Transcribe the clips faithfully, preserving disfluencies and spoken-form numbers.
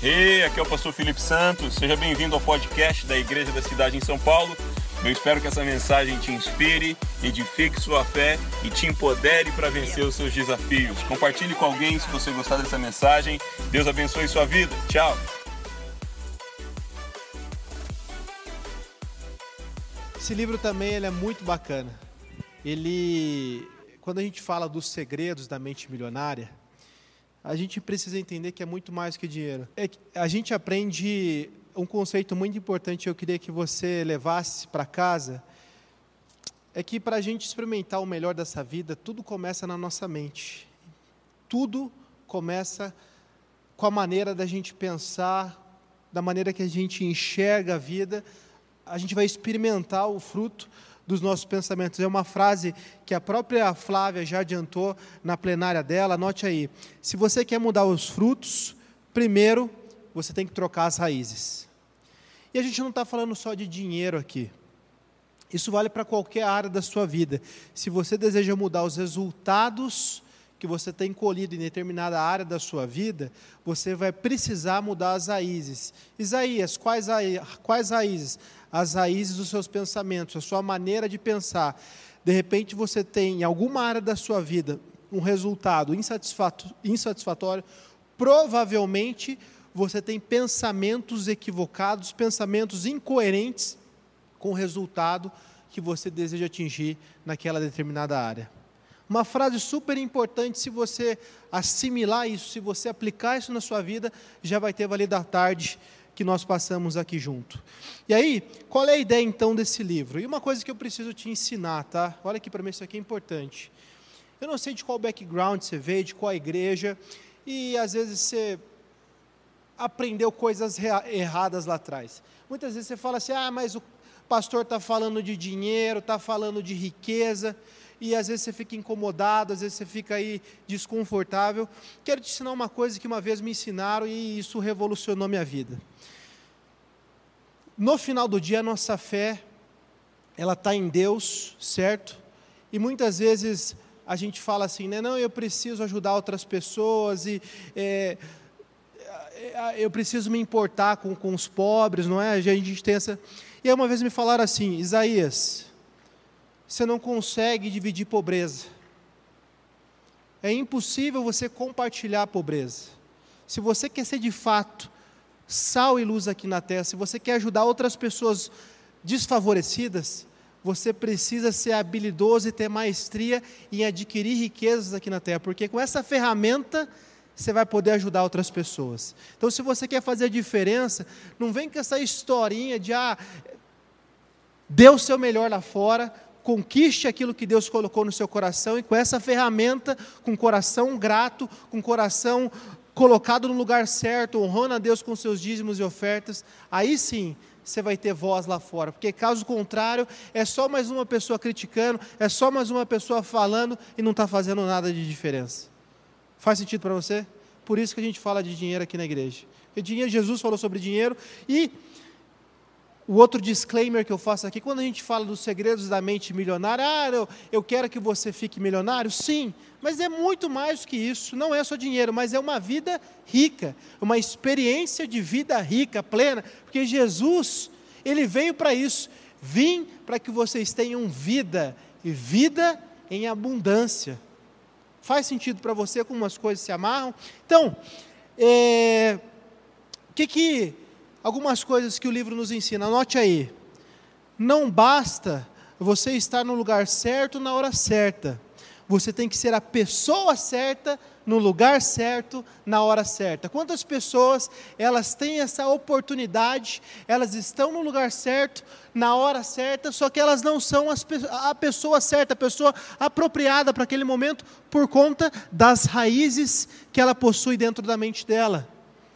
Hey, aqui é o pastor Felipe Santos, seja bem-vindo ao podcast da Igreja da Cidade em São Paulo. Eu espero que essa mensagem te inspire, edifique sua fé e te empodere para vencer os seus desafios. Compartilhe com alguém se você gostar dessa mensagem. Deus abençoe sua vida. Tchau! Esse livro também ele é muito bacana. Ele, quando a gente fala dos segredos da mente milionária, a gente precisa entender que é muito mais que dinheiro. É que a gente aprende um conceito muito importante, eu queria que você levasse para casa, é que para a gente experimentar o melhor dessa vida, tudo começa na nossa mente. Tudo começa com a maneira da gente pensar, da maneira que a gente enxerga a vida, a gente vai experimentar o fruto dos nossos pensamentos. É uma frase que a própria Flávia já adiantou na plenária dela, anote aí. Se você quer mudar os frutos, primeiro você tem que trocar as raízes. E a gente não está falando só de dinheiro aqui. Isso vale para qualquer área da sua vida. Se você deseja mudar os resultados que você tem colhido em determinada área da sua vida, você vai precisar mudar as raízes. Isaías, quais, quais raízes? As raízes dos seus pensamentos, a sua maneira de pensar. De repente você tem em alguma área da sua vida um resultado insatisfatório, provavelmente você tem pensamentos equivocados, pensamentos incoerentes com o resultado que você deseja atingir naquela determinada área. Uma frase super importante, se você assimilar isso, se você aplicar isso na sua vida, já vai ter valido a tarde que nós passamos aqui junto. E aí, qual é a ideia então desse livro? E uma coisa que eu preciso te ensinar, tá? Olha aqui para mim, isso aqui é importante. Eu não sei de qual background você veio, de qual igreja, e às vezes você aprendeu coisas erradas lá atrás. Muitas vezes você fala assim, ah, mas o pastor está falando de dinheiro, está falando de riqueza, e às vezes você fica incomodado, às vezes você fica aí desconfortável. Quero te ensinar uma coisa que uma vez me ensinaram e isso revolucionou minha vida. No final do dia, a nossa fé, ela está em Deus, certo? E muitas vezes a gente fala assim, né? Não, eu preciso ajudar outras pessoas, e é, eu preciso me importar com, com os pobres, não é? A gente tem essa... E aí uma vez me falaram assim, Isaías, você não consegue dividir pobreza. É impossível você compartilhar a pobreza. Se você quer ser de fato sal e luz aqui na terra, se você quer ajudar outras pessoas desfavorecidas, você precisa ser habilidoso e ter maestria em adquirir riquezas aqui na terra, porque com essa ferramenta você vai poder ajudar outras pessoas. Então, se você quer fazer a diferença, não vem com essa historinha de, ah, dê o seu melhor lá fora, conquiste aquilo que Deus colocou no seu coração, e com essa ferramenta, com coração grato, com coração colocado no lugar certo, honrando a Deus com seus dízimos e ofertas, aí sim, você vai ter voz lá fora, porque caso contrário, é só mais uma pessoa criticando, é só mais uma pessoa falando, e não está fazendo nada de diferença. Faz sentido para você? Por isso que a gente fala de dinheiro aqui na igreja. Porque dinheiro, Jesus falou sobre dinheiro, e o outro disclaimer que eu faço aqui, quando a gente fala dos segredos da mente milionária, ah, eu, eu quero que você fique milionário, sim, mas é muito mais do que isso, não é só dinheiro, mas é uma vida rica, uma experiência de vida rica, plena, porque Jesus, Ele veio para isso, vim para que vocês tenham vida, e vida em abundância. Faz sentido para você como umas coisas se amarram? Então, é, que que... algumas coisas que o livro nos ensina, anote aí. Não basta você estar no lugar certo na hora certa. Você tem que ser a pessoa certa, no lugar certo, na hora certa. Quantas pessoas, elas têm essa oportunidade, elas estão no lugar certo, na hora certa, só que elas não são as, a pessoa certa, a pessoa apropriada para aquele momento, por conta das raízes que ela possui dentro da mente dela.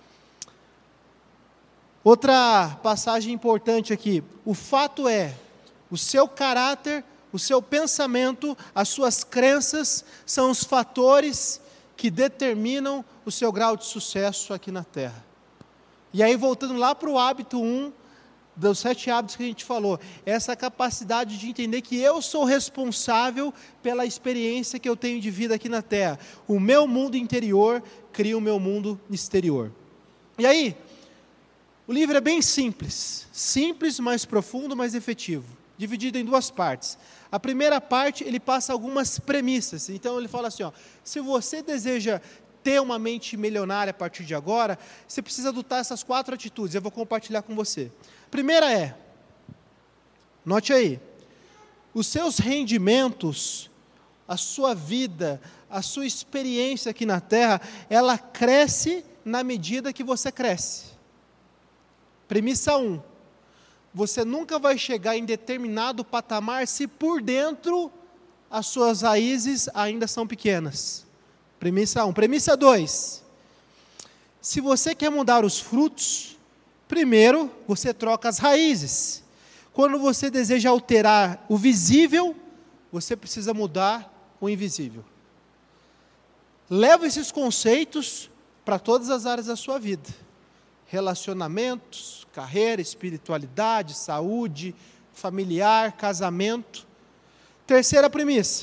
Outra passagem importante aqui, o fato é, o seu caráter, o seu pensamento, as suas crenças, são os fatores que determinam o seu grau de sucesso aqui na Terra. E aí voltando lá para o hábito um, dos sete hábitos que a gente falou, essa capacidade de entender que eu sou responsável pela experiência que eu tenho de vida aqui na Terra. O meu mundo interior cria o meu mundo exterior. E aí, o livro é bem simples, simples, mais profundo, mais efetivo, dividido em duas partes. A primeira parte, ele passa algumas premissas. Então, ele fala assim, ó, se você deseja ter uma mente milionária a partir de agora, você precisa adotar essas quatro atitudes. Eu vou compartilhar com você. A primeira é, note aí, os seus rendimentos, a sua vida, a sua experiência aqui na Terra, ela cresce na medida que você cresce. Premissa um, você nunca vai chegar em determinado patamar se por dentro as suas raízes ainda são pequenas. Premissa um. Premissa dois, se você quer mudar os frutos, primeiro você troca as raízes. Quando você deseja alterar o visível, você precisa mudar o invisível. Leva esses conceitos para todas as áreas da sua vida. Relacionamentos, carreira, espiritualidade, saúde, familiar, casamento. Terceira premissa.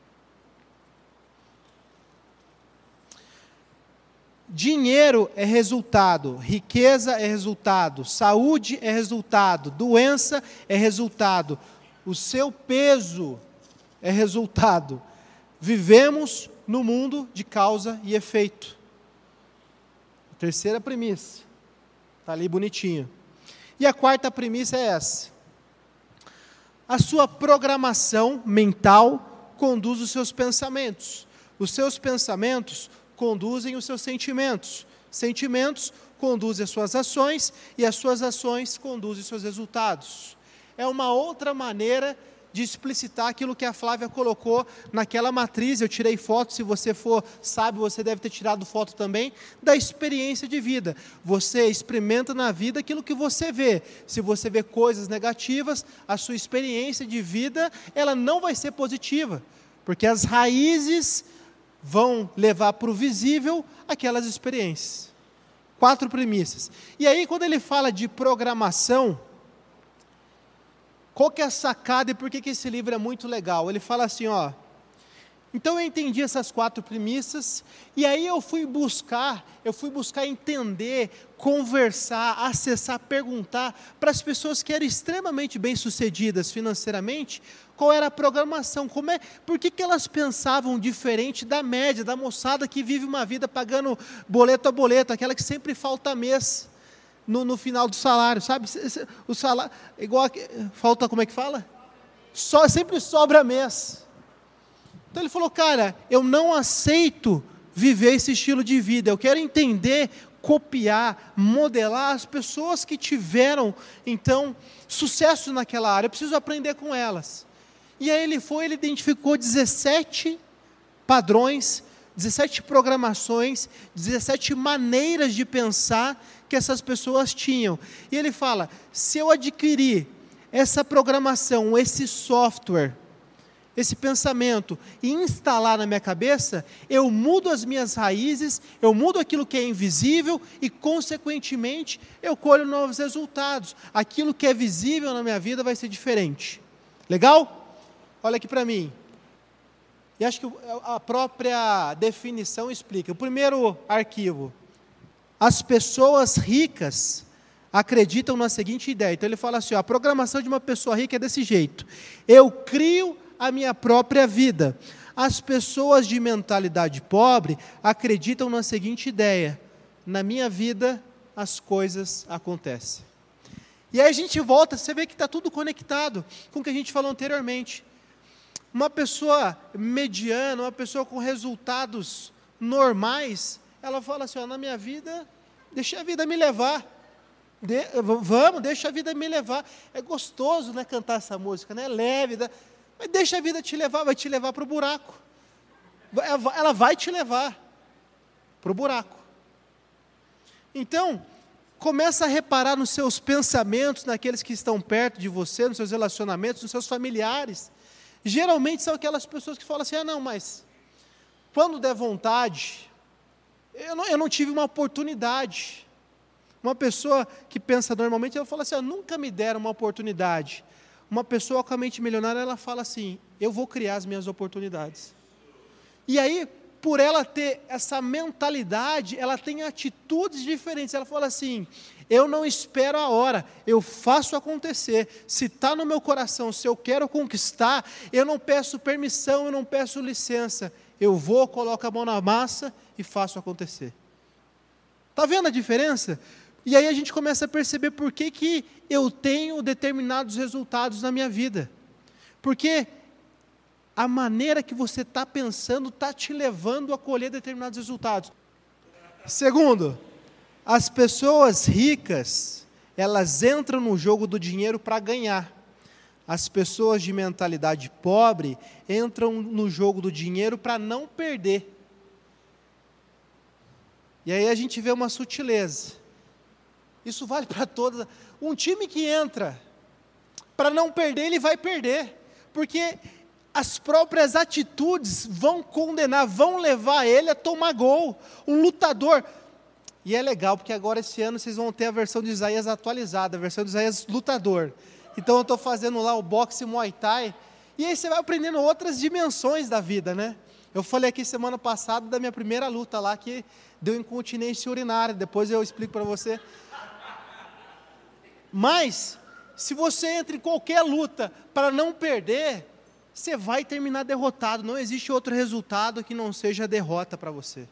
Dinheiro é resultado, riqueza é resultado, saúde é resultado, doença é resultado, o seu peso é resultado. Vivemos no mundo de causa e efeito. Terceira premissa. Está ali bonitinho. E a quarta premissa é essa. A sua programação mental conduz os seus pensamentos. Os seus pensamentos conduzem os seus sentimentos. Sentimentos conduzem as suas ações e as suas ações conduzem os seus resultados. É uma outra maneira de explicitar aquilo que a Flávia colocou naquela matriz. Eu tirei foto, se você for sábio, você deve ter tirado foto também, da experiência de vida. Você experimenta na vida aquilo que você vê. Se você vê coisas negativas, a sua experiência de vida, ela não vai ser positiva, porque as raízes vão levar para o visível aquelas experiências. Quatro premissas. E aí, quando ele fala de programação, qual que é a sacada e por que, que esse livro é muito legal? Ele fala assim, ó, então eu entendi essas quatro premissas, e aí eu fui buscar, eu fui buscar entender, conversar, acessar, perguntar para as pessoas que eram extremamente bem-sucedidas financeiramente, qual era a programação, como é, por que, que elas pensavam diferente da média, da moçada que vive uma vida pagando boleto a boleto, aquela que sempre falta mês. No, no final do salário, sabe? O salário, igual, a, falta, como é que fala? Só, sempre sobra mês. Então ele falou, cara, eu não aceito viver esse estilo de vida, eu quero entender, copiar, modelar as pessoas que tiveram, então, sucesso naquela área, eu preciso aprender com elas. E aí ele foi, ele identificou dezessete padrões, dezessete programações, dezessete maneiras de pensar que essas pessoas tinham. E ele fala, se eu adquirir essa programação, esse software, esse pensamento, e instalar na minha cabeça, eu mudo as minhas raízes, eu mudo aquilo que é invisível, e consequentemente, eu colho novos resultados. Aquilo que é visível na minha vida vai ser diferente. Legal? Olha aqui para mim. E acho que a própria definição explica. O primeiro arquivo, as pessoas ricas acreditam na seguinte ideia. Então ele fala assim, ó, a programação de uma pessoa rica é desse jeito. Eu crio a minha própria vida. As pessoas de mentalidade pobre acreditam na seguinte ideia. Na minha vida as coisas acontecem. E aí a gente volta, você vê que está tudo conectado com o que a gente falou anteriormente. Uma pessoa mediana, uma pessoa com resultados normais, ela fala assim, ó, na minha vida, deixa a vida me levar. De, vamos, deixa a vida me levar. É gostoso, né, cantar essa música, né? É leve, né? Mas deixa a vida te levar, vai te levar para o buraco. Ela vai te levar para o buraco. Então, começa a reparar nos seus pensamentos, naqueles que estão perto de você, nos seus relacionamentos, nos seus familiares. Geralmente são aquelas pessoas que falam assim, ah, não, mas quando der vontade, eu não, eu não tive uma oportunidade. Uma pessoa que pensa normalmente, ela fala assim, ah, nunca me deram uma oportunidade. Uma pessoa com a mente milionária, ela fala assim, eu vou criar as minhas oportunidades. E aí, por ela ter essa mentalidade, ela tem atitudes diferentes. Ela fala assim: eu não espero a hora, eu faço acontecer. Se está no meu coração, se eu quero conquistar, eu não peço permissão, eu não peço licença. Eu vou, coloco a mão na massa e faço acontecer. Está vendo a diferença? E aí a gente começa a perceber por que, que eu tenho determinados resultados na minha vida. Porque a maneira que você está pensando está te levando a colher determinados resultados. Segundo, as pessoas ricas, elas entram no jogo do dinheiro para ganhar. As pessoas de mentalidade pobre entram no jogo do dinheiro para não perder. E aí a gente vê uma sutileza. Isso vale para todas. Um time que entra para não perder, ele vai perder. Porque as próprias atitudes vão condenar, vão levar ele a tomar gol. Um lutador. E é legal, porque agora esse ano vocês vão ter a versão de Isaías atualizada, a versão de Isaías lutador. Então eu estou fazendo lá o boxe Muay Thai. E aí você vai aprendendo outras dimensões da vida, né? Eu falei aqui semana passada da minha primeira luta lá, que deu incontinência urinária. Depois eu explico para você. Mas, se você entra em qualquer luta para não perder, você vai terminar derrotado. Não existe outro resultado que não seja a derrota para você.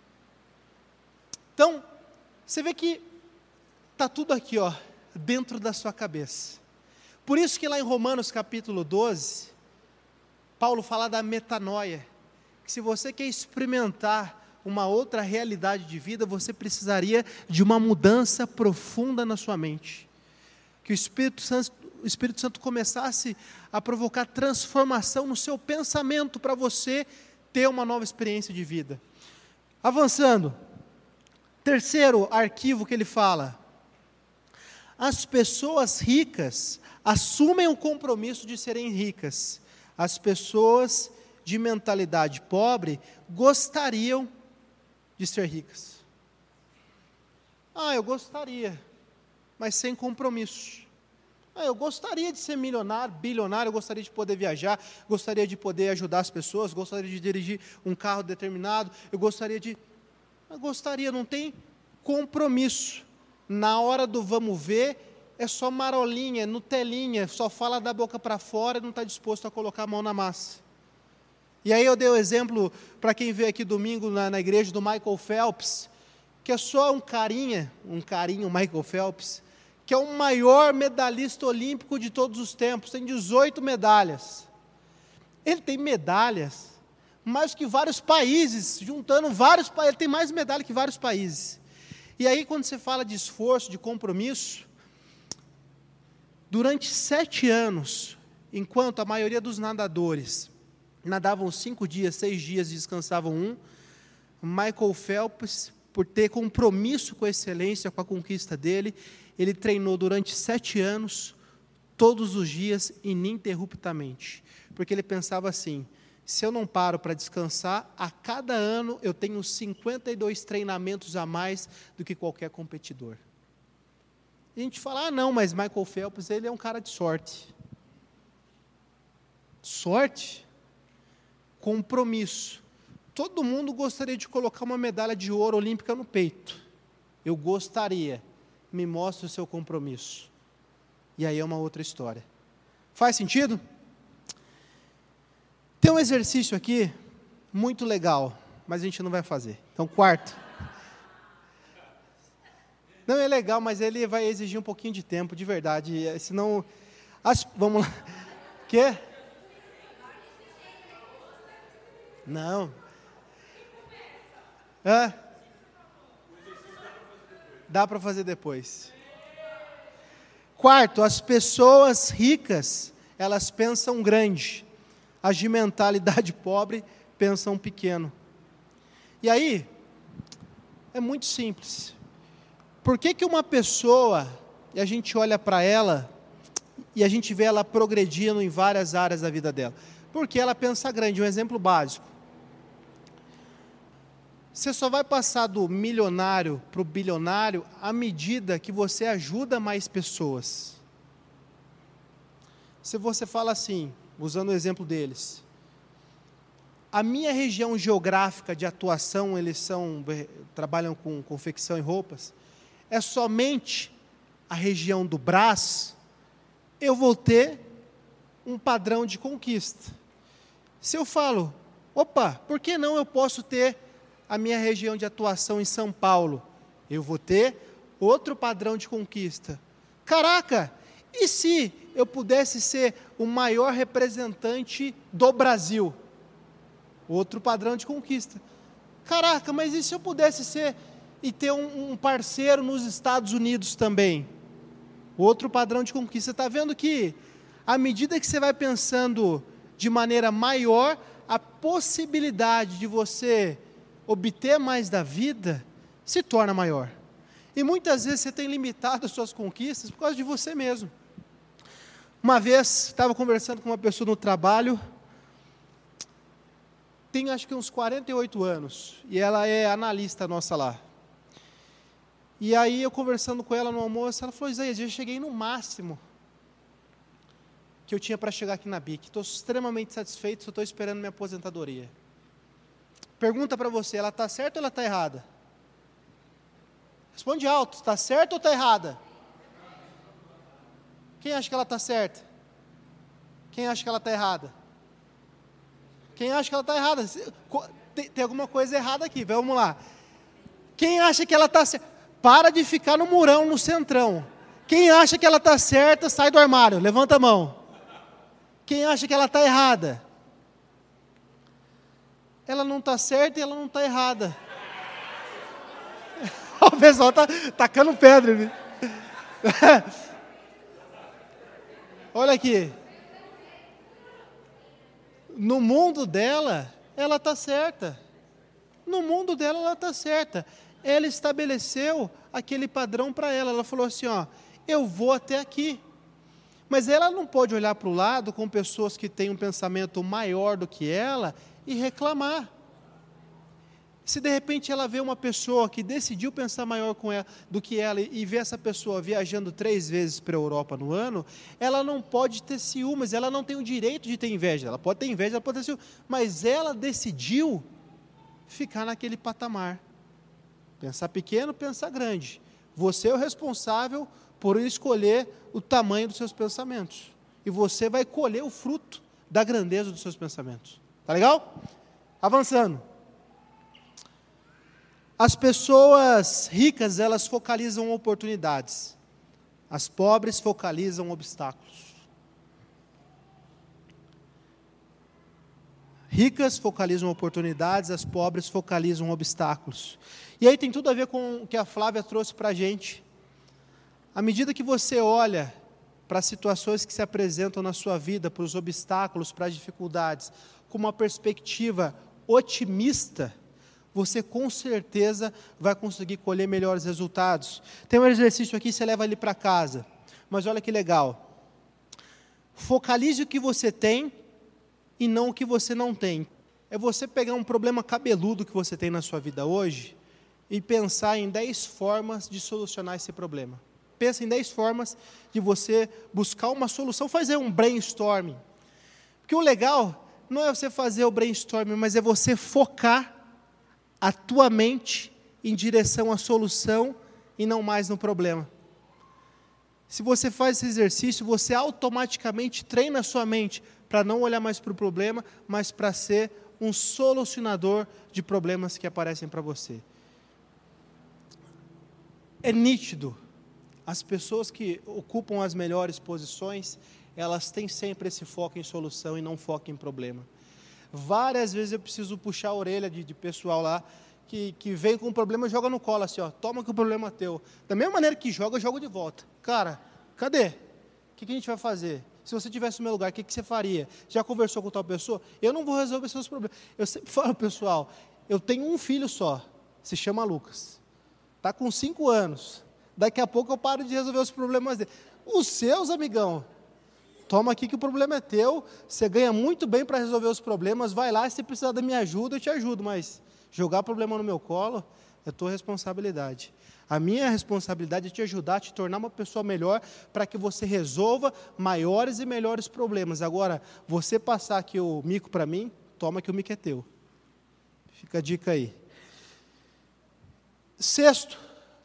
Então, você vê que está tudo aqui, ó, dentro da sua cabeça. Por isso que lá em Romanos capítulo doze, Paulo fala da metanoia, que se você quer experimentar uma outra realidade de vida, você precisaria de uma mudança profunda na sua mente. Que o Espírito Santo, o Espírito Santo começasse a provocar transformação no seu pensamento para você ter uma nova experiência de vida. Avançando, terceiro arquivo que ele fala: as pessoas ricas assumem o compromisso de serem ricas. As pessoas de mentalidade pobre gostariam de ser ricas. Ah, eu gostaria, mas sem compromisso. Ah, eu gostaria de ser milionário, bilionário, eu gostaria de poder viajar, gostaria de poder ajudar as pessoas, gostaria de dirigir um carro determinado, eu gostaria de... Eu gostaria, não tem compromisso. Na hora do vamos ver, é só marolinha, nutelinha, só fala da boca para fora e não está disposto a colocar a mão na massa. E aí eu dei o exemplo, para quem veio aqui domingo na, na igreja, do Michael Phelps, que é só um carinha, um carinho, Michael Phelps, que é o maior medalhista olímpico de todos os tempos, tem dezoito medalhas. Ele tem medalhas mais que vários países, juntando vários países, ele tem mais medalha que vários países. E aí, quando você fala de esforço, de compromisso, durante sete anos, enquanto a maioria dos nadadores nadavam cinco dias, seis dias e descansavam um, Michael Phelps, por ter compromisso com a excelência, com a conquista dele, ele treinou durante sete anos, todos os dias, ininterruptamente. Porque ele pensava assim: se eu não paro para descansar, a cada ano eu tenho cinquenta e dois treinamentos a mais do que qualquer competidor. E a gente fala: ah, não, mas Michael Phelps, ele é um cara de sorte. Sorte? Compromisso. Todo mundo gostaria de colocar uma medalha de ouro olímpica no peito. Eu gostaria. Me mostre o seu compromisso. E aí é uma outra história. Faz sentido? Tem um exercício aqui, muito legal, mas a gente não vai fazer. Então, quarto. Não, é legal, mas ele vai exigir um pouquinho de tempo, de verdade. Senão, as, vamos lá. Quê? Não. Hã? Dá para fazer depois. Quarto, as pessoas ricas, elas pensam grande. As de mentalidade pobre pensam pequeno. E aí, é muito simples. Por que que uma pessoa, e a gente olha para ela, e a gente vê ela progredindo em várias áreas da vida dela? Porque ela pensa grande. Um exemplo básico. Você só vai passar do milionário para o bilionário à medida que você ajuda mais pessoas. Se você fala assim, usando o exemplo deles: a minha região geográfica de atuação, eles são, trabalham com confecção e roupas, é somente a região do Brás, eu vou ter um padrão de conquista. Se eu falo, opa, por que não eu posso ter a minha região de atuação em São Paulo? Eu vou ter outro padrão de conquista. Caraca, e se eu pudesse ser o maior representante do Brasil? Outro padrão de conquista. Caraca, mas e se eu pudesse ser e ter um, um parceiro nos Estados Unidos também? Outro padrão de conquista. Está vendo que, à medida que você vai pensando de maneira maior, a possibilidade de você obter mais da vida se torna maior. E muitas vezes você tem limitado as suas conquistas por causa de você mesmo. Uma vez, estava conversando com uma pessoa no trabalho, tem acho que uns quarenta e oito anos, e ela é analista nossa lá. E aí eu conversando com ela no almoço, ela falou, Isaías, eu cheguei no máximo que eu tinha para chegar aqui na B I C. Estou extremamente satisfeito, só estou esperando minha aposentadoria. Pergunta para você, ela está certa ou ela está errada? Responde alto, está certa ou está errada? Quem acha que ela está certa? Quem acha que ela está errada? Quem acha que ela está errada? Tem, tem alguma coisa errada aqui, vamos lá. Quem acha que ela está certa? Para de ficar no murão, no centrão. Quem acha que ela está certa, sai do armário, levanta a mão. Quem acha que ela está errada? Ela não está certa e ela não está errada. O pessoal está tacando pedra. Né? Olha aqui. No mundo dela, ela está certa. No mundo dela, ela está certa. Ela estabeleceu aquele padrão para ela. Ela falou assim, ó, eu vou até aqui. Mas ela não pode olhar para o lado com pessoas que têm um pensamento maior do que ela e reclamar. Se de repente ela vê uma pessoa que decidiu pensar maior com ela, do que ela e vê essa pessoa viajando três vezes para a Europa no ano, ela não pode ter ciúmes, ela não tem o direito de ter inveja. Ela pode ter inveja, ela pode ter ciúmes, mas ela decidiu ficar naquele patamar. Pensar pequeno, pensar grande. Você é o responsável por escolher o tamanho dos seus pensamentos. E você vai colher o fruto da grandeza dos seus pensamentos. Tá legal? Avançando. As pessoas ricas, elas focalizam oportunidades. As pobres focalizam obstáculos. Ricas focalizam oportunidades, as pobres focalizam obstáculos. E aí tem tudo a ver com o que a Flávia trouxe para a gente. À medida que você olha para as situações que se apresentam na sua vida, para os obstáculos, para as dificuldades, com uma perspectiva otimista, você com certeza vai conseguir colher melhores resultados. Tem um exercício aqui, você leva ele para casa. Mas olha que legal. Focalize o que você tem e não o que você não tem. É você pegar um problema cabeludo que você tem na sua vida hoje e pensar em dez formas de solucionar esse problema. Pensa em dez formas de você buscar uma solução, fazer um brainstorming. Porque o legal não é você fazer o brainstorming, mas é você focar a tua mente em direção à solução e não mais no problema. Se você faz esse exercício, você automaticamente treina a sua mente para não olhar mais para o problema, mas para ser um solucionador de problemas que aparecem para você. É nítido. As pessoas que ocupam as melhores posições, elas têm sempre esse foco em solução e não foco em problema. Várias vezes eu preciso puxar a orelha de, de pessoal lá, que, que vem com um problema e joga no colo, assim, ó, toma que o problema é teu. Da mesma maneira que joga, eu jogo de volta. Cara, cadê? O que, que a gente vai fazer? Se você estivesse no meu lugar, o que, que você faria? Já conversou com tal pessoa? Eu não vou resolver seus problemas. Eu sempre falo, pessoal, eu tenho um filho só, se chama Lucas. Está com cinco anos. Daqui a pouco eu paro de resolver os problemas dele. Os seus, amigão, toma aqui que o problema é teu, você ganha muito bem para resolver os problemas, vai lá, se precisar da minha ajuda, eu te ajudo, mas jogar problema no meu colo é tua responsabilidade. A minha responsabilidade é te ajudar, te tornar uma pessoa melhor, para que você resolva maiores e melhores problemas. Agora, você passar aqui o mico para mim, toma que o mico é teu. Fica a dica aí. Sexto,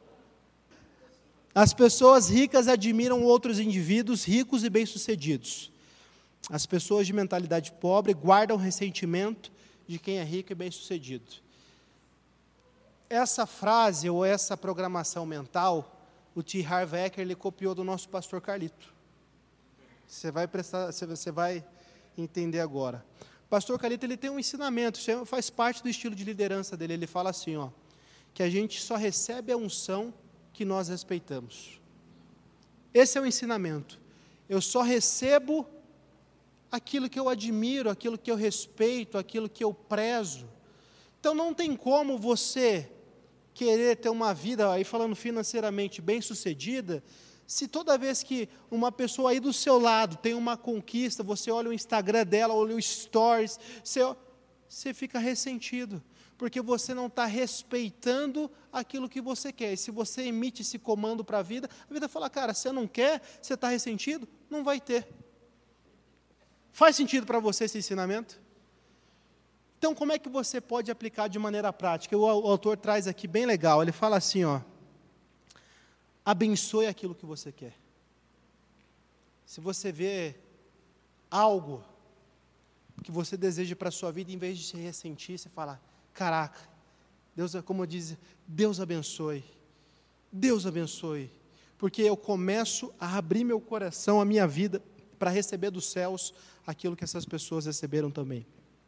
as pessoas ricas admiram outros indivíduos ricos e bem-sucedidos. As pessoas de mentalidade pobre guardam ressentimento de quem é rico e bem-sucedido. Essa frase ou essa programação mental, o T. Harv Eker, ele copiou do nosso pastor Carlito. Você vai prestar, você vai entender agora. O pastor Carlito, ele tem um ensinamento, isso faz parte do estilo de liderança dele. Ele fala assim, ó, que a gente só recebe a unção que nós respeitamos. Esse é o ensinamento. Eu só recebo aquilo que eu admiro, aquilo que eu respeito, aquilo que eu prezo. Então não tem como você querer ter uma vida, aí falando financeiramente, bem-sucedida, se toda vez que uma pessoa aí do seu lado tem uma conquista, você olha o Instagram dela, olha o Stories, você, você fica ressentido, porque você não está respeitando aquilo que você quer. E se você emite esse comando para a vida, a vida fala, cara, você não quer, você está ressentido, não vai ter. Faz sentido para você esse ensinamento? Então, como é que você pode aplicar de maneira prática? O, o autor traz aqui bem legal, ele fala assim, ó, abençoe aquilo que você quer. Se você vê algo que você deseja para a sua vida, em vez de se ressentir, você fala, caraca, Deus, como diz, Deus abençoe, Deus abençoe, porque eu começo a abrir meu coração, a minha vida, para receber dos céus aquilo que essas pessoas receberam também.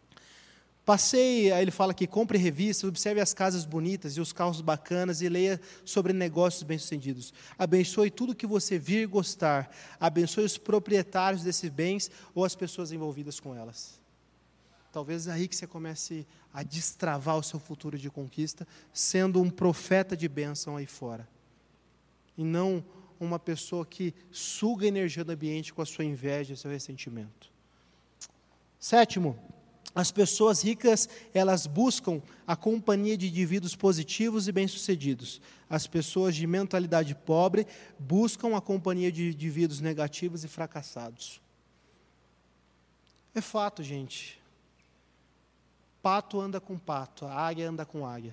Passei, ele fala que compre revistas, observe as casas bonitas e os carros bacanas e leia sobre negócios bem-sucedidos. Abençoe tudo que você vir gostar. Abençoe os proprietários desses bens ou as pessoas envolvidas com elas. Talvez é aí que você comece a destravar o seu futuro de conquista, sendo um profeta de bênção aí fora. E não uma pessoa que suga a energia do ambiente com a sua inveja e seu ressentimento. Sétimo, as pessoas ricas, elas buscam a companhia de indivíduos positivos e bem-sucedidos. As pessoas de mentalidade pobre buscam a companhia de indivíduos negativos e fracassados. É fato, gente. Pato anda com pato, a águia anda com águia.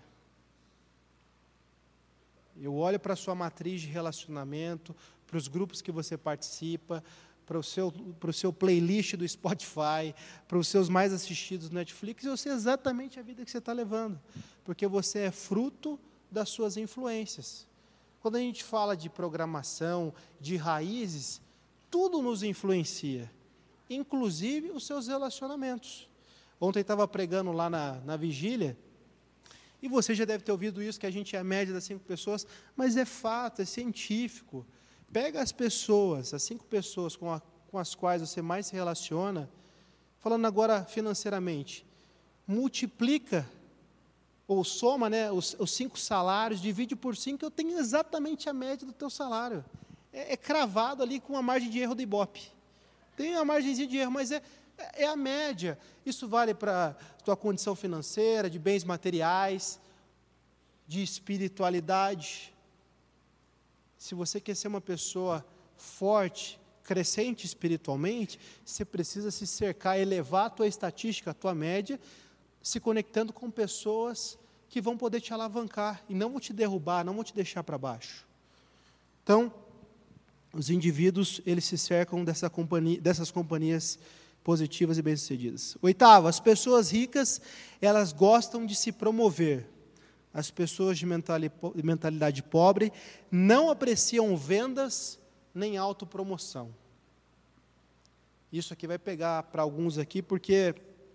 Eu olho para a sua matriz de relacionamento, para os grupos que você participa, para o seu, para o seu playlist do Spotify, para os seus mais assistidos no Netflix, eu sei exatamente a vida que você está levando, porque você é fruto das suas influências. Quando a gente fala de programação, de raízes, tudo nos influencia, inclusive os seus relacionamentos. Ontem estava pregando lá na, na vigília, e você já deve ter ouvido isso, que a gente é a média das cinco pessoas, mas é fato, é científico. Pega as pessoas, as cinco pessoas com, a, com as quais você mais se relaciona, falando agora financeiramente, multiplica, ou soma, né, os, os cinco salários, divide por cinco, eu tenho exatamente a média do teu salário. É, é cravado ali com uma margem de erro do Ibope. Tem uma margenzinha de erro, mas é, é a média. Isso vale para a tua condição financeira, de bens materiais, de espiritualidade. Se você quer ser uma pessoa forte, crescente espiritualmente, você precisa se cercar, elevar a tua estatística, a tua média, se conectando com pessoas que vão poder te alavancar e não vão te derrubar, não vão te deixar para baixo. Então, os indivíduos, eles se cercam dessa companhia, dessas companhias positivas e bem-sucedidas. Oitavo, as pessoas ricas, elas gostam de se promover. As pessoas de mentalidade pobre não apreciam vendas nem autopromoção. Isso aqui vai pegar para alguns aqui, porque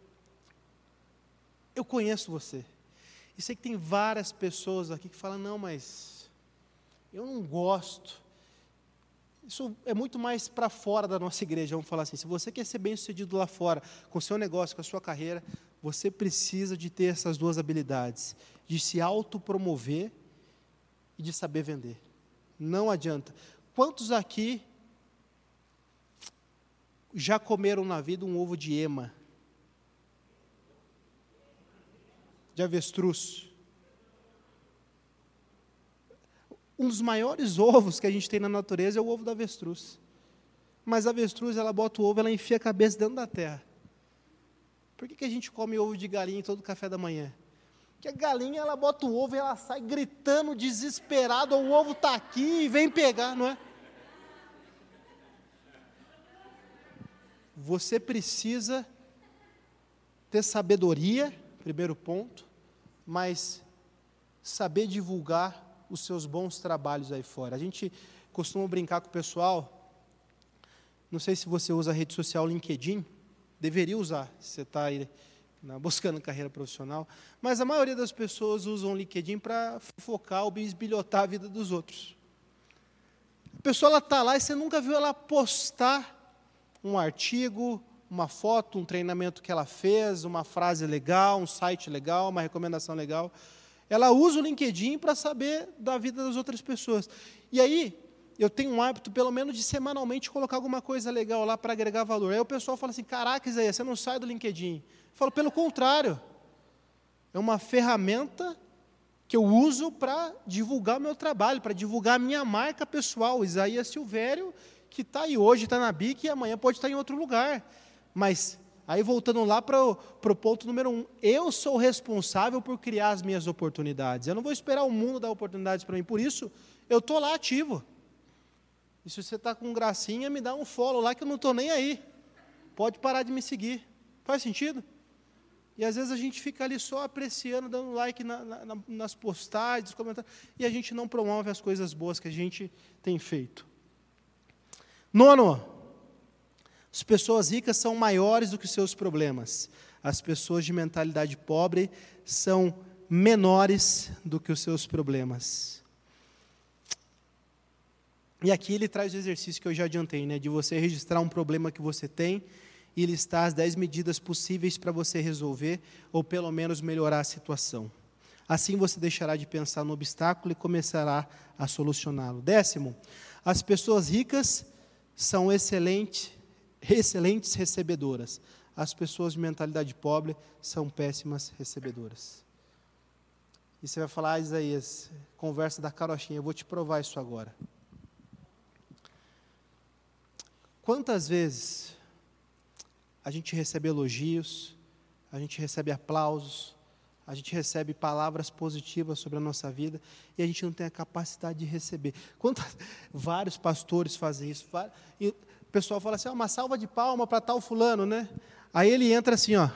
eu conheço você. E sei que tem várias pessoas aqui que falam, não, mas eu não gosto. Isso é muito mais para fora da nossa igreja, vamos falar assim. Se você quer ser bem-sucedido lá fora, com o seu negócio, com a sua carreira, você precisa de ter essas duas habilidades, de se autopromover e de saber vender. Não adianta. Quantos aqui já comeram na vida um ovo de ema? De avestruz? Um dos maiores ovos que a gente tem na natureza é o ovo da avestruz. Mas a avestruz, ela bota o ovo, ela enfia a cabeça dentro da terra. Por que, que a gente come ovo de galinha em todo café da manhã? Porque a galinha, ela bota o ovo e ela sai gritando, desesperada, o ovo está aqui e vem pegar, não é? Você precisa ter sabedoria, primeiro ponto, mas saber divulgar os seus bons trabalhos aí fora. A gente costuma brincar com o pessoal, não sei se você usa a rede social LinkedIn, deveria usar, se você está aí na, buscando carreira profissional, mas a maioria das pessoas usam o LinkedIn para focar ou bisbilhotar a vida dos outros. A pessoa está lá e você nunca viu ela postar um artigo, uma foto, um treinamento que ela fez, uma frase legal, um site legal, uma recomendação legal. Ela usa o LinkedIn para saber da vida das outras pessoas. E aí, eu tenho um hábito, pelo menos, de semanalmente colocar alguma coisa legal lá para agregar valor. Aí o pessoal fala assim, caraca, Isaías, você não sai do LinkedIn. Eu falo, pelo contrário. É uma ferramenta que eu uso para divulgar o meu trabalho, para divulgar a minha marca pessoal. Isaías Silvério, que está aí hoje, está na B I C e amanhã pode estar em outro lugar. Mas, aí voltando lá para o ponto número um, eu sou responsável por criar as minhas oportunidades. Eu não vou esperar o mundo dar oportunidades para mim, por isso eu estou lá ativo. E se você está com gracinha, me dá um follow lá que eu não estou nem aí. Pode parar de me seguir. Faz sentido? E às vezes a gente fica ali só apreciando, dando like na, na, nas postagens, comentários, e a gente não promove as coisas boas que a gente tem feito. Nono, as pessoas ricas são maiores do que os seus problemas. As pessoas de mentalidade pobre são menores do que os seus problemas. E aqui ele traz o exercício que eu já adiantei, né, de você registrar um problema que você tem e listar as dez medidas possíveis para você resolver, ou pelo menos melhorar a situação. Assim você deixará de pensar no obstáculo e começará a solucioná-lo. Décimo, as pessoas ricas são excelentes, excelentes recebedoras. As pessoas de mentalidade pobre são péssimas recebedoras. E você vai falar, ah, Isaías, conversa da carochinha, eu vou te provar isso agora. Quantas vezes a gente recebe elogios, a gente recebe aplausos, a gente recebe palavras positivas sobre a nossa vida e a gente não tem a capacidade de receber. Quantos, vários pastores fazem isso. Vários, e o pessoal fala assim, ah, uma salva de palma para tal fulano, né? Aí ele entra assim, ó.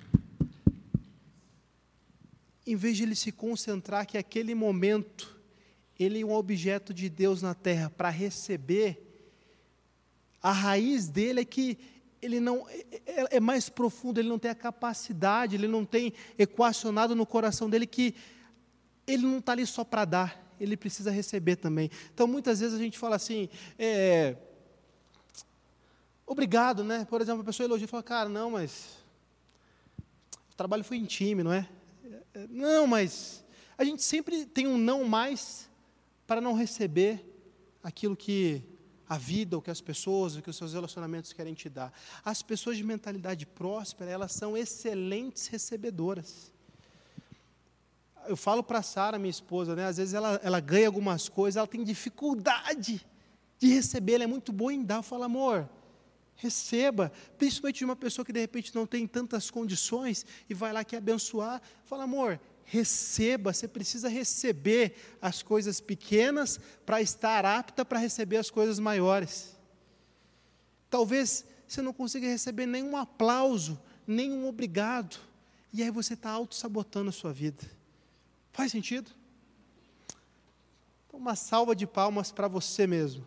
Em vez de ele se concentrar que aquele momento, ele é um objeto de Deus na terra para receber, a raiz dele é que ele não é, é mais profundo, ele não tem a capacidade, ele não tem equacionado no coração dele que ele não está ali só para dar, ele precisa receber também. Então, muitas vezes a gente fala assim, é, obrigado, né? Por exemplo, a pessoa elogia e fala, cara, não, mas o trabalho foi em time, não é? Não, mas a gente sempre tem um não mais para não receber aquilo que a vida, o que as pessoas, o que os seus relacionamentos querem te dar. As pessoas de mentalidade próspera, elas são excelentes recebedoras. Eu falo para a Sara, minha esposa, né, às vezes ela, ela ganha algumas coisas, ela tem dificuldade de receber, ela é muito boa em dar. Eu falo, amor, receba, principalmente de uma pessoa que de repente não tem tantas condições e vai lá quer abençoar. Fala, amor, receba, você precisa receber as coisas pequenas para estar apta para receber as coisas maiores. Talvez você não consiga receber nenhum aplauso, nenhum obrigado, e aí você está auto-sabotando a sua vida. Faz sentido? Então, uma salva de palmas para você mesmo.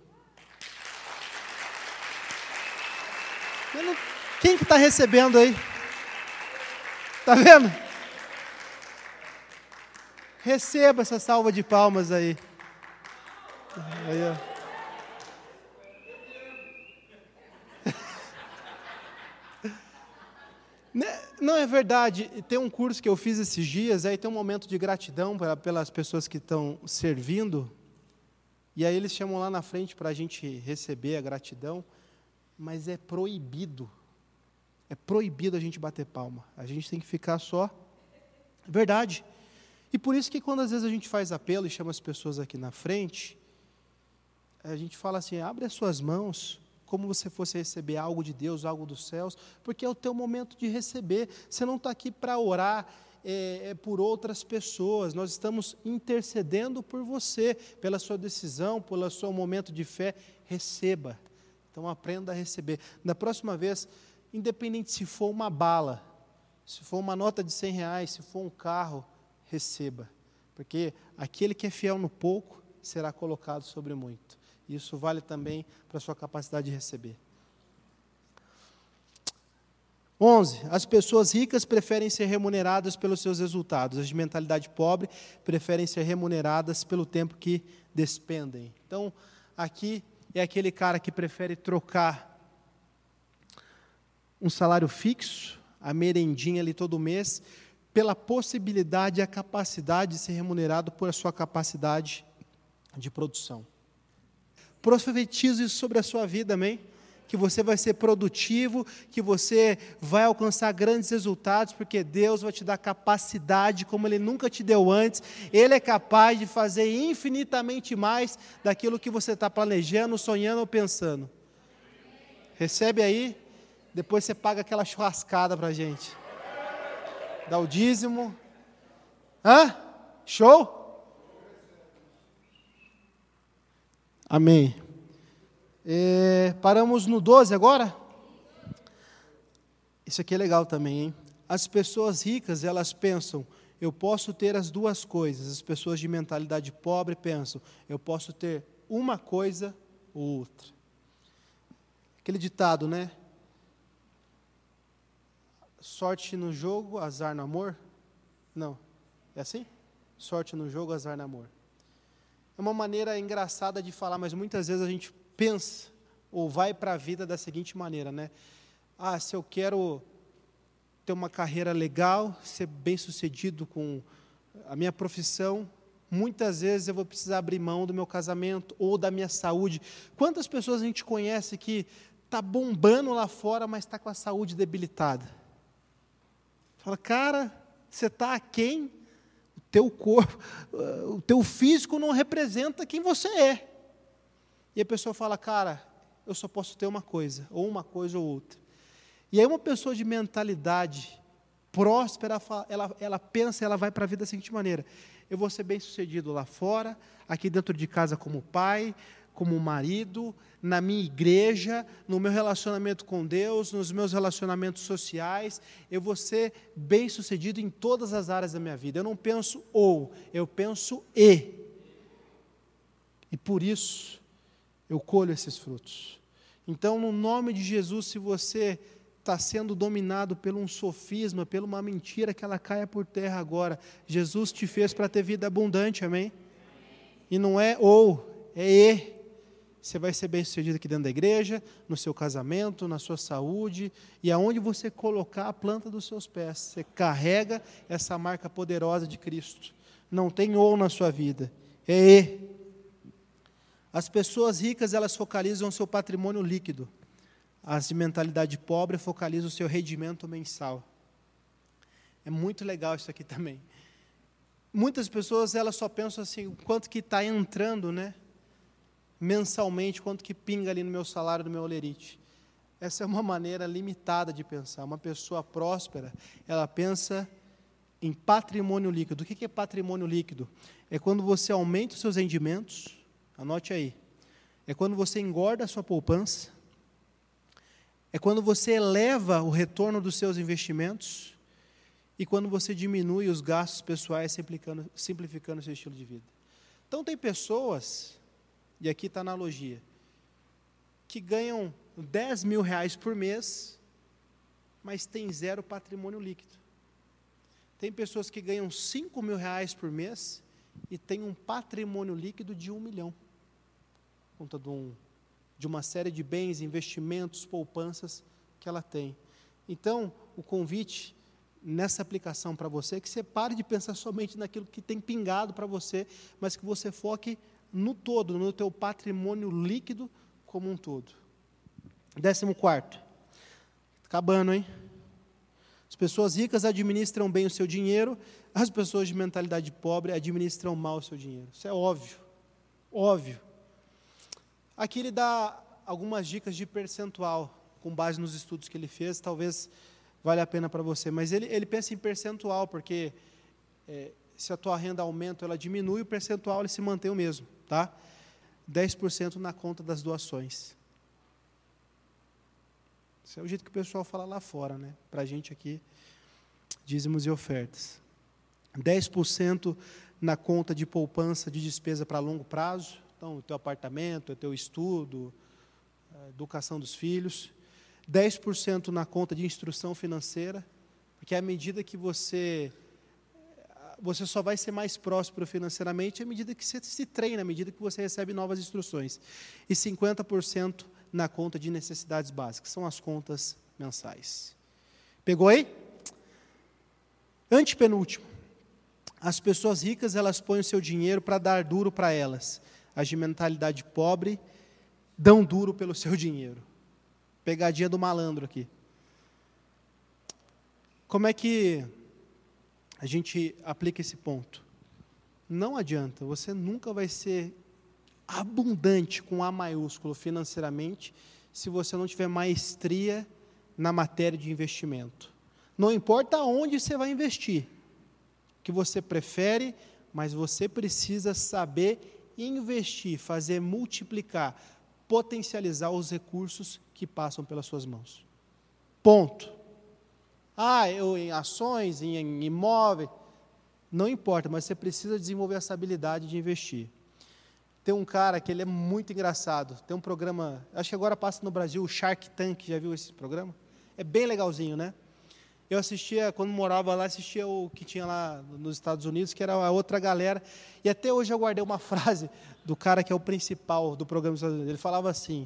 Não, quem que está recebendo aí? Está vendo? Receba essa salva de palmas aí. Aí, ó. Não é verdade, tem um curso que eu fiz esses dias, aí tem um momento de gratidão pra, pelas pessoas que estão servindo, e aí eles chamam lá na frente para a gente receber a gratidão, mas é proibido, é proibido a gente bater palma, a gente tem que ficar só, verdade. E por isso que quando às vezes a gente faz apelo e chama as pessoas aqui na frente, a gente fala assim, abre as suas mãos, como você fosse receber algo de Deus, algo dos céus, porque é o teu momento de receber. Você não está aqui para orar é, é, por outras pessoas, nós estamos intercedendo por você, pela sua decisão, pelo seu momento de fé. Receba. Então aprenda a receber. Da próxima vez, independente se for uma bala, se for uma nota de cem reais, se for um carro, receba. Porque aquele que é fiel no pouco, será colocado sobre muito. Isso vale também para a sua capacidade de receber. onze. As pessoas ricas preferem ser remuneradas pelos seus resultados. As de mentalidade pobre preferem ser remuneradas pelo tempo que despendem. Então, aqui é aquele cara que prefere trocar um salário fixo, a merendinha ali todo mês, pela possibilidade e a capacidade de ser remunerado por a sua capacidade de produção. Profetizo isso sobre a sua vida, amém? Que você vai ser produtivo, que você vai alcançar grandes resultados, porque Deus vai te dar capacidade como Ele nunca te deu antes. Ele é capaz de fazer infinitamente mais daquilo que você está planejando, sonhando ou pensando. Recebe aí, depois você paga aquela churrascada para a gente. Dá o dízimo. Hã? Show? Amém. É, paramos no doze agora? Isso aqui é legal também, hein? As pessoas ricas, elas pensam, eu posso ter as duas coisas. As pessoas de mentalidade pobre pensam, eu posso ter uma coisa ou outra. Aquele ditado, né? Sorte no jogo, azar no amor? Não. É assim? Sorte no jogo, azar no amor. É uma maneira engraçada de falar, mas muitas vezes a gente pensa ou vai para a vida da seguinte maneira, né? Ah, se eu quero ter uma carreira legal, ser bem-sucedido com a minha profissão, muitas vezes eu vou precisar abrir mão do meu casamento ou da minha saúde. Quantas pessoas a gente conhece que está bombando lá fora, mas está com a saúde debilitada? Fala, cara, você está aquém, o teu corpo, o teu físico não representa quem você é. E a pessoa fala, cara, eu só posso ter uma coisa, ou uma coisa ou outra. E aí uma pessoa de mentalidade próspera, ela, ela pensa, ela vai para a vida da seguinte maneira, eu vou ser bem sucedido lá fora, aqui dentro de casa como pai, como marido, na minha igreja, no meu relacionamento com Deus, nos meus relacionamentos sociais, eu vou ser bem sucedido em todas as áreas da minha vida. Eu não penso ou, eu penso e. E por isso, eu colho esses frutos. Então, no nome de Jesus, se você está sendo dominado por um sofisma, por uma mentira, que ela caia por terra agora. Jesus te fez para ter vida abundante, amém? E não é ou, é e. Você vai ser bem sucedido aqui dentro da igreja, no seu casamento, na sua saúde, e aonde você colocar a planta dos seus pés. Você carrega essa marca poderosa de Cristo. Não tem ou na sua vida, é e. As pessoas ricas, elas focalizam o seu patrimônio líquido. As de mentalidade pobre focalizam o seu rendimento mensal. É muito legal isso aqui também. Muitas pessoas, elas só pensam assim, o quanto que está entrando, né? Mensalmente, quanto que pinga ali no meu salário, no meu olerite. Essa é uma maneira limitada de pensar. Uma pessoa próspera, ela pensa em patrimônio líquido. O que é patrimônio líquido? É quando você aumenta os seus rendimentos, anote aí, é quando você engorda a sua poupança, é quando você eleva o retorno dos seus investimentos e quando você diminui os gastos pessoais, simplificando, simplificando o seu estilo de vida. Então, tem pessoas, e aqui está a analogia, que ganham dez mil reais por mês, mas tem zero patrimônio líquido. Tem pessoas que ganham cinco mil reais por mês e tem um patrimônio líquido de um milhão. Por conta de, um, de uma série de bens, investimentos, poupanças que ela tem. Então, o convite nessa aplicação para você é que você pare de pensar somente naquilo que tem pingado para você, mas que você foque no todo, no teu patrimônio líquido como um todo. Décimo quarto. Acabando, hein? As pessoas ricas administram bem o seu dinheiro, as pessoas de mentalidade pobre administram mal o seu dinheiro. Isso é óbvio. Óbvio. Aqui ele dá algumas dicas de percentual, com base nos estudos que ele fez, talvez valha a pena para você. Mas ele, ele pensa em percentual, porque é, se a tua renda aumenta, ela diminui, o percentual ele se mantém o mesmo, tá? dez por cento na conta das doações. Esse é o jeito que o pessoal fala lá fora, né? Para a gente aqui, dízimos e ofertas. dez por cento na conta de poupança de despesa para longo prazo, então, o teu apartamento, o teu estudo, a educação dos filhos. dez por cento na conta de instrução financeira, porque à medida que você, você só vai ser mais próspero financeiramente à medida que você se treina, à medida que você recebe novas instruções. E cinquenta por cento na conta de necessidades básicas, são as contas mensais. Pegou aí? Antepenúltimo. As pessoas ricas, elas põem o seu dinheiro para dar duro para elas. As de mentalidade pobre dão duro pelo seu dinheiro. Pegadinha do malandro aqui. Como é que a gente aplica esse ponto? Não adianta, você nunca vai ser abundante com A maiúsculo financeiramente se você não tiver maestria na matéria de investimento. Não importa onde você vai investir, que você prefere, mas você precisa saber investir, fazer multiplicar, potencializar os recursos que passam pelas suas mãos. Ponto. Ah, eu em ações, em, em imóvel, não importa, mas você precisa desenvolver essa habilidade de investir. Tem um cara que ele é muito engraçado, tem um programa, acho que agora passa no Brasil, o Shark Tank, já viu esse programa? É bem legalzinho, né? Eu assistia, quando morava lá, assistia o que tinha lá nos Estados Unidos, que era a outra galera, e até hoje eu guardei uma frase do cara que é o principal do programa dos Estados Unidos. Ele falava assim,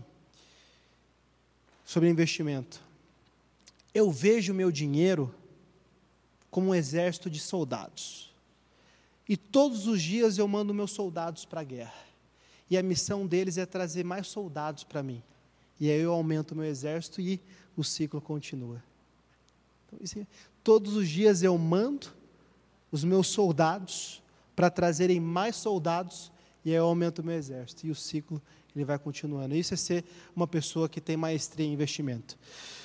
sobre investimento: eu vejo meu dinheiro como um exército de soldados, e todos os dias eu mando meus soldados para a guerra, e a missão deles é trazer mais soldados para mim, e aí eu aumento o meu exército e o ciclo continua. Então, todos os dias eu mando os meus soldados para trazerem mais soldados e aí eu aumento o meu exército. E o ciclo ele vai continuando. Isso é ser uma pessoa que tem maestria em investimento.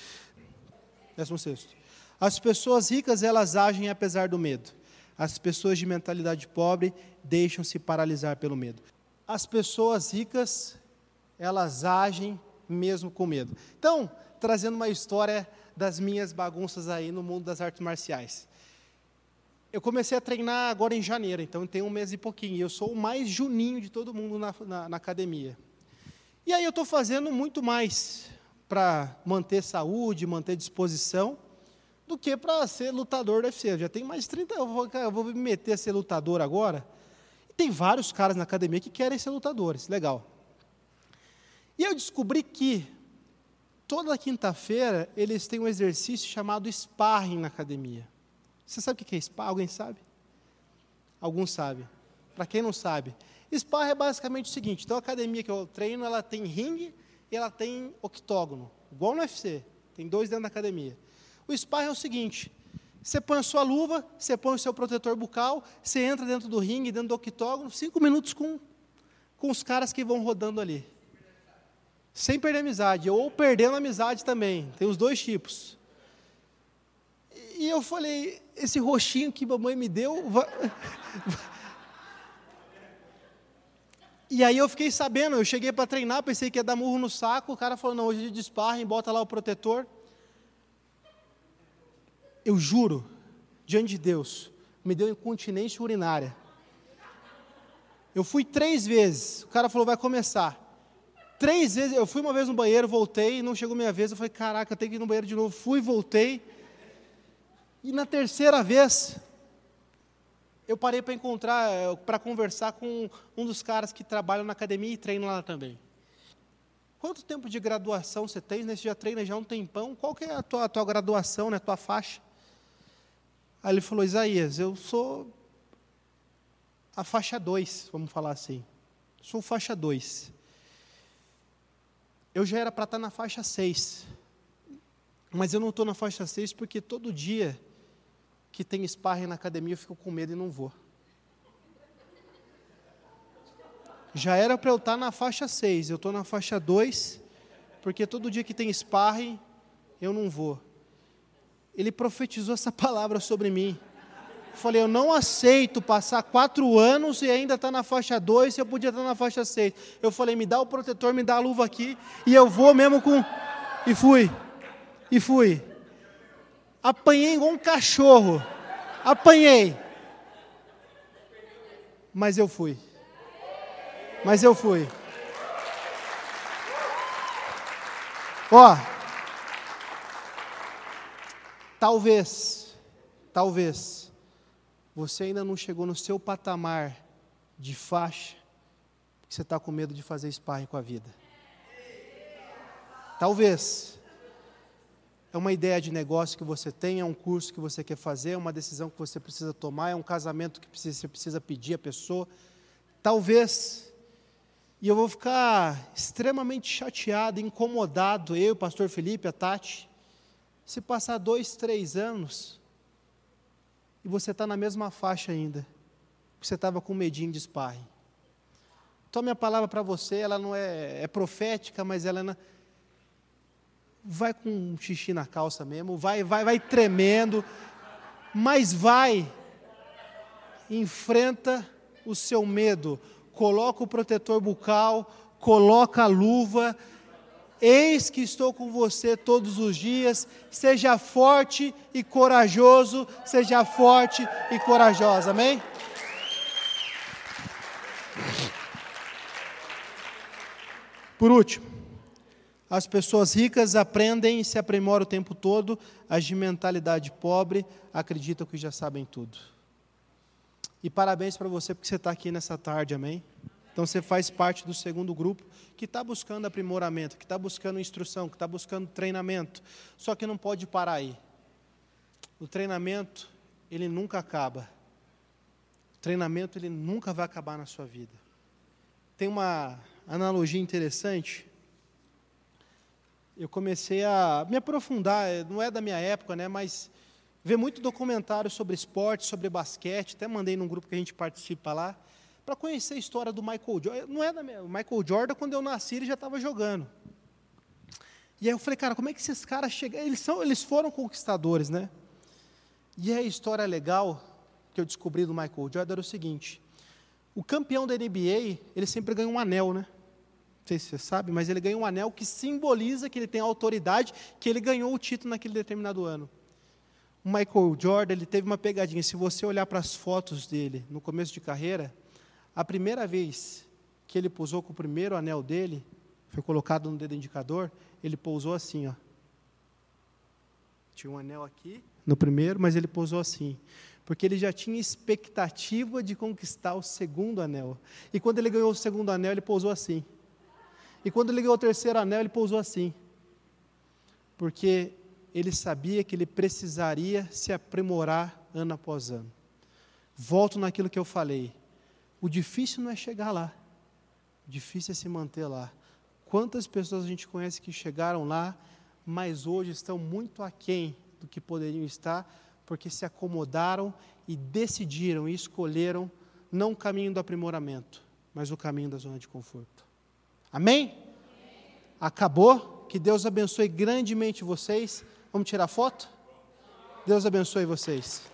Décimo sexto. As pessoas ricas, elas agem apesar do medo. As pessoas de mentalidade pobre deixam-se paralisar pelo medo. As pessoas ricas, elas agem mesmo com medo. Então, trazendo uma história das minhas bagunças aí no mundo das artes marciais. Eu comecei a treinar agora em janeiro, então tem um mês e pouquinho, e eu sou o mais juninho de todo mundo na, na, na academia. E aí eu estou fazendo muito mais para manter saúde, manter disposição, do que para ser lutador do U F C. Eu já tenho mais de trinta, eu vou, eu vou me meter a ser lutador agora. E tem vários caras na academia que querem ser lutadores, legal. E eu descobri que toda quinta-feira, eles têm um exercício chamado sparring na academia. Você sabe o que é sparring? Alguém sabe? Alguns sabem. Para quem não sabe, sparring é basicamente o seguinte: então a academia que eu treino, ela tem ringue e ela tem octógono, igual no U F C, tem dois dentro da academia. O sparring é o seguinte: você põe a sua luva, você põe o seu protetor bucal, você entra dentro do ringue, dentro do octógono, cinco minutos com, com os caras que vão rodando ali. Sem perder a amizade, ou perdendo a amizade também, tem os dois tipos. E eu falei, esse roxinho que a mamãe me deu... Vai... E aí eu fiquei sabendo, eu cheguei para treinar, pensei que ia dar murro no saco, o cara falou, não, hoje é dia de sparring, bota lá o protetor. Eu juro, diante de Deus, me deu incontinência urinária. Eu fui três vezes, o cara falou, vai começar. Três vezes, eu fui uma vez no banheiro, voltei, não chegou minha vez, eu falei, caraca, eu tenho que ir no banheiro de novo. Fui, voltei, e na terceira vez, eu parei para encontrar, para conversar com um dos caras que trabalham na academia e treinam lá também. Quanto tempo de graduação você tem? Você já treina já há um tempão? Qual que é a tua, a tua graduação, né, a tua faixa? Aí ele falou, Isaías, eu sou a faixa dois, vamos falar assim. Sou faixa dois. Eu já era para estar na faixa seis, mas eu não estou na faixa seis porque todo dia que tem sparring na academia eu fico com medo e não vou. Já era para eu estar na faixa seis, eu estou na faixa dois, porque todo dia que tem sparring, eu não vou. Ele profetizou essa palavra sobre mim. Eu falei, eu não aceito passar quatro anos e ainda estar na faixa dois, se eu podia estar na faixa seis. Eu falei, me dá o protetor, me dá a luva aqui, e eu vou mesmo com... E fui, e fui. Apanhei igual um cachorro, apanhei. Mas eu fui. Mas eu fui. Ó, talvez, talvez, você ainda não chegou no seu patamar de faixa, porque você está com medo de fazer sparring com a vida. Talvez. É uma ideia de negócio que você tem, é um curso que você quer fazer, é uma decisão que você precisa tomar, é um casamento que você precisa pedir à pessoa. Talvez. E eu vou ficar extremamente chateado, incomodado, eu, o pastor Felipe, a Tati, se passar dois, três anos e você está na mesma faixa ainda, porque você estava com medinho de sparring. Então, a minha palavra para você, ela não é, é profética, mas ela não, vai com um xixi na calça mesmo, vai, vai, vai tremendo, mas vai, enfrenta o seu medo, coloca o protetor bucal, coloca a luva, eis que estou com você todos os dias, seja forte e corajoso, seja forte e corajosa, amém? Por último, as pessoas ricas aprendem e se aprimoram o tempo todo, as de mentalidade pobre acreditam que já sabem tudo. E parabéns para você, porque você está aqui nessa tarde, amém? Então você faz parte do segundo grupo, que está buscando aprimoramento, que está buscando instrução, que está buscando treinamento, só que não pode parar aí. O treinamento, ele nunca acaba. O treinamento, ele nunca vai acabar na sua vida. Tem uma analogia interessante. Eu comecei a me aprofundar, não é da minha época, né, mas ver muito documentário sobre esporte, sobre basquete, até mandei num grupo que a gente participa lá, para conhecer a história do Michael Jordan. Não é da minha, o Michael Jordan, quando eu nasci, ele já estava jogando. E aí eu falei, cara, como é que esses caras chegaram? Eles, são, eles foram conquistadores, né? E a história legal que eu descobri do Michael Jordan era o seguinte, o campeão da N B A, ele sempre ganha um anel, né? Não sei se você sabe, mas ele ganha um anel que simboliza que ele tem a autoridade, que ele ganhou o título naquele determinado ano. O Michael Jordan, ele teve uma pegadinha. Se você olhar para as fotos dele, no começo de carreira, a primeira vez que ele pousou com o primeiro anel dele, foi colocado no dedo indicador, ele pousou assim, ó. Tinha um anel aqui, no primeiro, mas ele pousou assim. Porque ele já tinha expectativa de conquistar o segundo anel. E quando ele ganhou o segundo anel, ele pousou assim. E quando ele ganhou o terceiro anel, ele pousou assim. Porque ele sabia que ele precisaria se aprimorar ano após ano. Volto naquilo que eu falei. O difícil não é chegar lá. O difícil é se manter lá. Quantas pessoas a gente conhece que chegaram lá, mas hoje estão muito aquém do que poderiam estar, porque se acomodaram e decidiram e escolheram não o caminho do aprimoramento, mas o caminho da zona de conforto. Amém? Amém? Acabou? Que Deus abençoe grandemente vocês. Vamos tirar foto? Deus abençoe vocês.